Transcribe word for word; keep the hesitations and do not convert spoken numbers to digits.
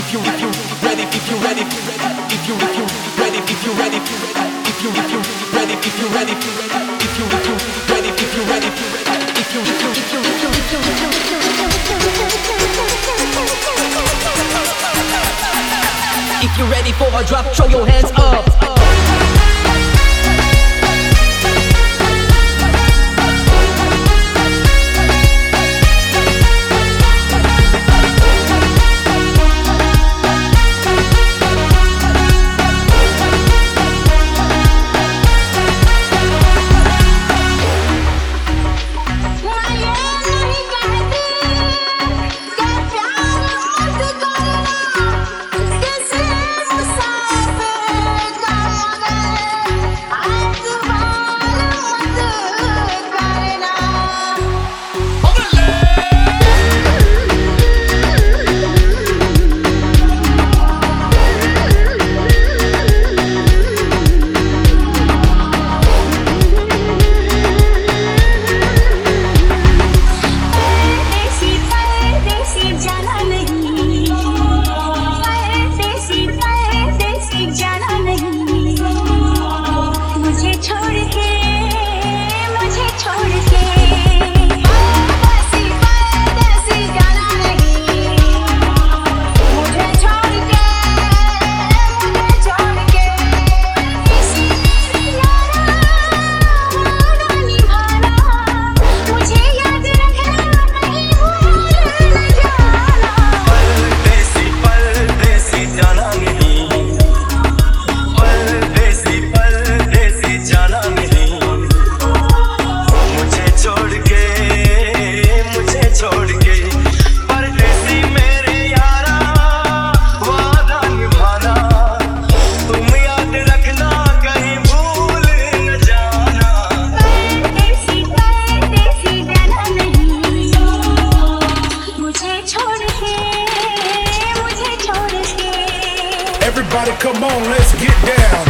if you if you ready if you ready if you if you ready if you ready if you if you ready if you ready if you if you ready if you ready if you if you if you if you're ready for a drop, throw your hands up. Everybody come on, let's get down.